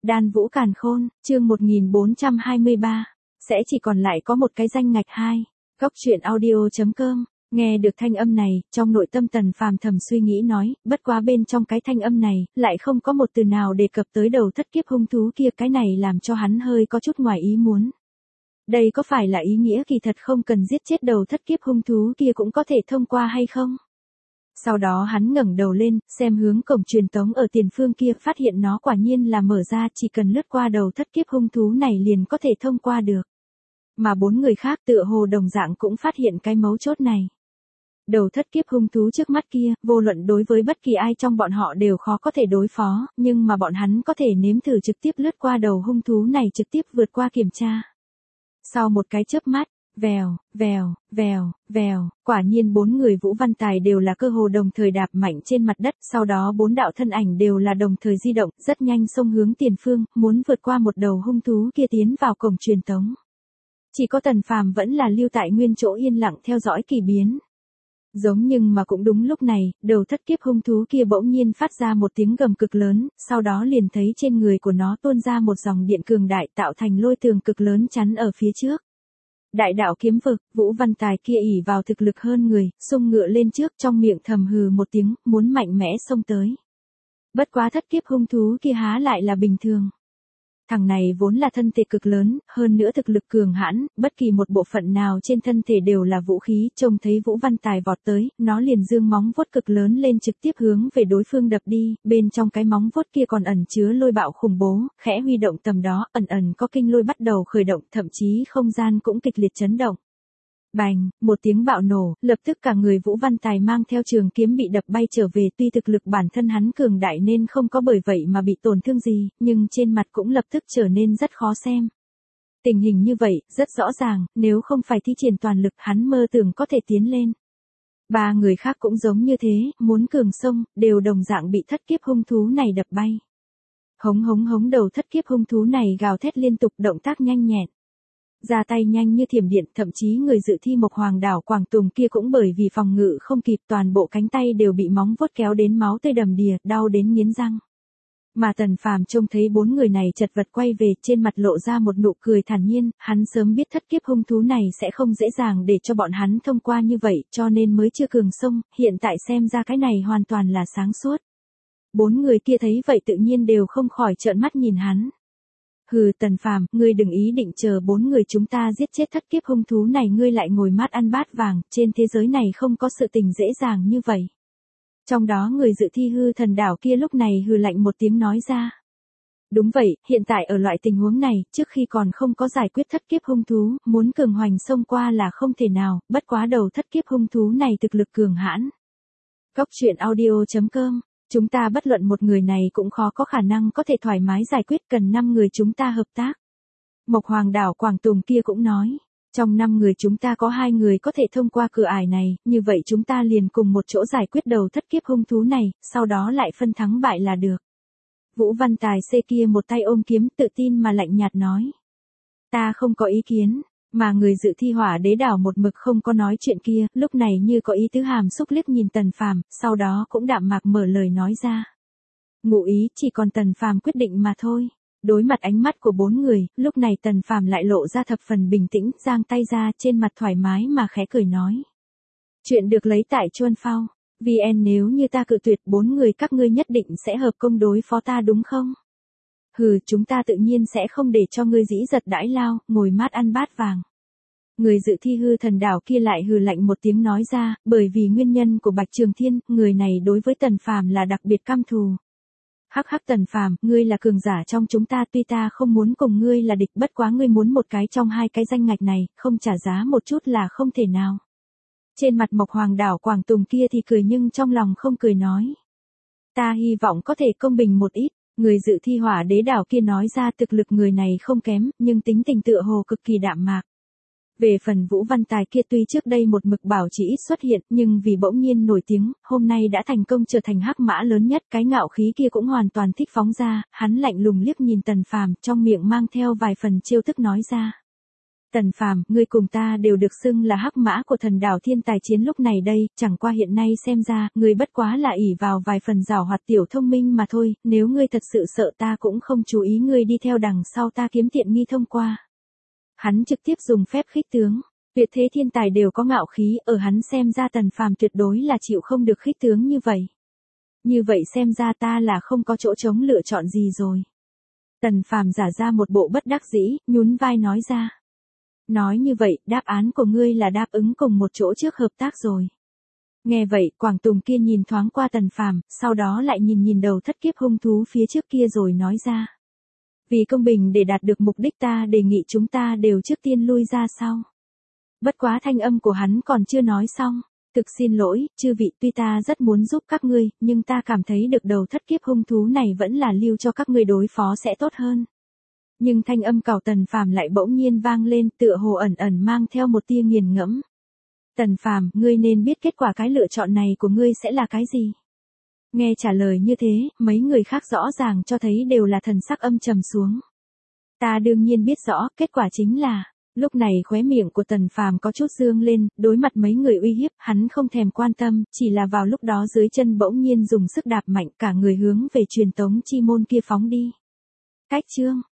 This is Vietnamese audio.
Đan Vũ Càn Khôn, chương 1423. Sẽ chỉ còn lại có một cái danh ngạch 2. Góc truyện audio.com. Nghe được thanh âm này, trong nội tâm Tần Phàm thầm suy nghĩ nói, bất quá bên trong cái thanh âm này, lại không có một từ nào đề cập tới đầu thất kiếp hung thú kia, cái này làm cho hắn hơi có chút ngoài ý muốn. Đây có phải là ý nghĩa kỳ thật không cần giết chết đầu thất kiếp hung thú kia cũng có thể thông qua hay không? Sau đó hắn ngẩng đầu lên, xem hướng cổng truyền tống ở tiền phương kia, phát hiện nó quả nhiên là mở ra, chỉ cần lướt qua đầu thất kiếp hung thú này liền có thể thông qua được. Mà 4 người khác tựa hồ đồng dạng cũng phát hiện cái mấu chốt này. Đầu thất kiếp hung thú trước mắt kia, vô luận đối với bất kỳ ai trong bọn họ đều khó có thể đối phó, nhưng mà bọn hắn có thể nếm thử trực tiếp lướt qua đầu hung thú này, trực tiếp vượt qua kiểm tra. Sau một cái chớp mắt, vèo, vèo, vèo, vèo, quả nhiên 4 người Vũ Văn Tài đều là cơ hồ đồng thời đạp mạnh trên mặt đất, sau đó 4 đạo thân ảnh đều là đồng thời di động, rất nhanh xông hướng tiền phương, muốn vượt qua một đầu hung thú kia tiến vào cổng truyền tống. Chỉ có Tần Phàm vẫn là lưu tại nguyên chỗ yên lặng theo dõi kỳ biến. Nhưng mà cũng đúng lúc này, đầu thất kiếp hung thú kia bỗng nhiên phát ra một tiếng gầm cực lớn, sau đó liền thấy trên người của nó tuôn ra một dòng điện cường đại tạo thành lôi tường cực lớn chắn ở phía trước. Đại đạo kiếm vực, Vũ Văn Tài kia ỷ vào thực lực hơn người, xung ngựa lên trước, trong miệng thầm hừ một tiếng, muốn mạnh mẽ xông tới. Bất quá thất kiếp hung thú kia há lại là bình thường. Thằng này vốn là thân thể cực lớn, hơn nữa thực lực cường hãn, bất kỳ một bộ phận nào trên thân thể đều là vũ khí, trông thấy Vũ Văn Tài vọt tới, nó liền dương móng vuốt cực lớn lên trực tiếp hướng về đối phương đập đi, bên trong cái móng vuốt kia còn ẩn chứa lôi bạo khủng bố, khẽ huy động tầm đó, ẩn ẩn có kinh lôi bắt đầu khởi động, thậm chí không gian cũng kịch liệt chấn động. Bành, một tiếng bạo nổ, lập tức cả người Vũ Văn Tài mang theo trường kiếm bị đập bay trở về, tuy thực lực bản thân hắn cường đại nên không có bởi vậy mà bị tổn thương gì, nhưng trên mặt cũng lập tức trở nên rất khó xem. Tình hình như vậy, rất rõ ràng, nếu không phải thi triển toàn lực hắn mơ tưởng có thể tiến lên. 3 người khác cũng giống như thế, muốn cường xông, đều đồng dạng bị thất kiếp hung thú này đập bay. Hống hống hống, đầu thất kiếp hung thú này gào thét liên tục, động tác nhanh nhẹn. Ra tay nhanh như thiểm điện, thậm chí người dự thi Mộc Hoàng Đảo Quảng Tùng kia cũng bởi vì phòng ngự không kịp, toàn bộ cánh tay đều bị móng vuốt kéo đến máu tươi đầm đìa, đau đến nghiến răng. Mà Tần Phàm trông thấy 4 người này chật vật quay về, trên mặt lộ ra một nụ cười thản nhiên, hắn sớm biết thất kiếp hung thú này sẽ không dễ dàng để cho bọn hắn thông qua như vậy, cho nên mới chưa cường xông, hiện tại xem ra cái này hoàn toàn là sáng suốt. 4 người kia thấy vậy tự nhiên đều không khỏi trợn mắt nhìn hắn. Hừ, Tần Phàm, ngươi đừng ý định chờ 4 người chúng ta giết chết thất kiếp hung thú này ngươi lại ngồi mát ăn bát vàng, trên thế giới này không có sự tình dễ dàng như vậy. Trong đó người dự thi Hư Thần Đảo kia lúc này hừ lạnh một tiếng nói ra. Đúng vậy, hiện tại ở loại tình huống này, trước khi còn không có giải quyết thất kiếp hung thú, muốn cường hoành xông qua là không thể nào, bất quá đầu thất kiếp hung thú này thực lực cường hãn. Góc truyện audio.com. Chúng ta bất luận một người này cũng khó có khả năng có thể thoải mái giải quyết, cần 5 người chúng ta hợp tác. Mộc Hoàng Đảo Quảng Tùng kia cũng nói, trong 5 người chúng ta có 2 người có thể thông qua cửa ải này, như vậy chúng ta liền cùng một chỗ giải quyết đầu thất kiếp hung thú này, sau đó lại phân thắng bại là được. Vũ Văn Tài C kia một tay ôm kiếm, tự tin mà lạnh nhạt nói. Ta không có ý kiến. Mà người dự thi Hỏa Đế Đảo một mực không có nói chuyện kia, lúc này như có ý tứ hàm xúc liếc nhìn Tần Phàm, sau đó cũng đạm mạc mở lời nói ra. Ngụ ý chỉ còn Tần Phàm quyết định mà thôi. Đối mặt ánh mắt của 4 người, lúc này Tần Phàm lại lộ ra thập phần bình tĩnh, giang tay ra, trên mặt thoải mái mà khẽ cười nói. Chuyện được lấy tại Chuan Phao. VN, nếu như ta cự tuyệt 4 người các ngươi nhất định sẽ hợp công đối phó ta đúng không? Hừ, chúng ta tự nhiên sẽ không để cho ngươi dĩ giật đãi lao, ngồi mát ăn bát vàng. Người dự thi Hư Thần Đảo kia lại hừ lạnh một tiếng nói ra, bởi vì nguyên nhân của Bạch Trường Thiên, người này đối với Tần Phàm là đặc biệt căm thù. Hắc hắc, Tần Phàm, ngươi là cường giả trong chúng ta, tuy ta không muốn cùng ngươi là địch, bất quá ngươi muốn một cái trong 2 cái danh ngạch này, không trả giá một chút là không thể nào. Trên mặt Mộc Hoàng Đảo Quảng Tùng kia thì cười nhưng trong lòng không cười nói. Ta hy vọng có thể công bình một ít. Người dự thi Hỏa Đế Đảo kia nói ra, thực lực người này không kém, nhưng tính tình tựa hồ cực kỳ đạm mạc. Về phần Vũ Văn Tài kia tuy trước đây một mực bảo chỉ ít xuất hiện, nhưng vì bỗng nhiên nổi tiếng, hôm nay đã thành công trở thành hắc mã lớn nhất, cái ngạo khí kia cũng hoàn toàn thích phóng ra, hắn lạnh lùng liếc nhìn Tần Phàm, trong miệng mang theo vài phần trêu tức nói ra. Tần Phàm, ngươi cùng ta đều được xưng là hắc mã của thần đảo thiên tài chiến lúc này đây, chẳng qua hiện nay xem ra, ngươi bất quá là ỷ vào vài phần giảo hoạt tiểu thông minh mà thôi, nếu ngươi thật sự sợ ta cũng không chú ý ngươi đi theo đằng sau ta kiếm tiện nghi thông qua. Hắn trực tiếp dùng phép khích tướng. Tuyệt thế thiên tài đều có ngạo khí, ở hắn xem ra Tần Phàm tuyệt đối là chịu không được khích tướng như vậy. Như vậy xem ra ta là không có chỗ trống lựa chọn gì rồi. Tần Phàm giả ra một bộ bất đắc dĩ, nhún vai nói ra. Nói như vậy, đáp án của ngươi là đáp ứng cùng một chỗ trước hợp tác rồi. Nghe vậy, Quảng Tùng kia nhìn thoáng qua Tần Phàm, sau đó lại nhìn đầu thất kiếp hung thú phía trước kia rồi nói ra. Vì công bình để đạt được mục đích ta đề nghị chúng ta đều trước tiên lui ra sau. Bất quá thanh âm của hắn còn chưa nói xong. Thực xin lỗi, chư vị, tuy ta rất muốn giúp các ngươi, nhưng ta cảm thấy được đầu thất kiếp hung thú này vẫn là lưu cho các ngươi đối phó sẽ tốt hơn. Nhưng thanh âm cào Tần Phàm lại bỗng nhiên vang lên, tựa hồ ẩn ẩn mang theo một tia nghiền ngẫm. Tần Phàm, ngươi nên biết kết quả cái lựa chọn này của ngươi sẽ là cái gì. Nghe trả lời như thế, mấy người khác rõ ràng cho thấy đều là thần sắc âm trầm xuống. Ta đương nhiên biết rõ, kết quả chính là. Lúc này khóe miệng của Tần Phàm có chút dương lên, đối mặt mấy người uy hiếp, hắn không thèm quan tâm, chỉ là vào lúc đó dưới chân bỗng nhiên dùng sức đạp mạnh cả người hướng về truyền tống chi môn kia phóng đi. Cách chương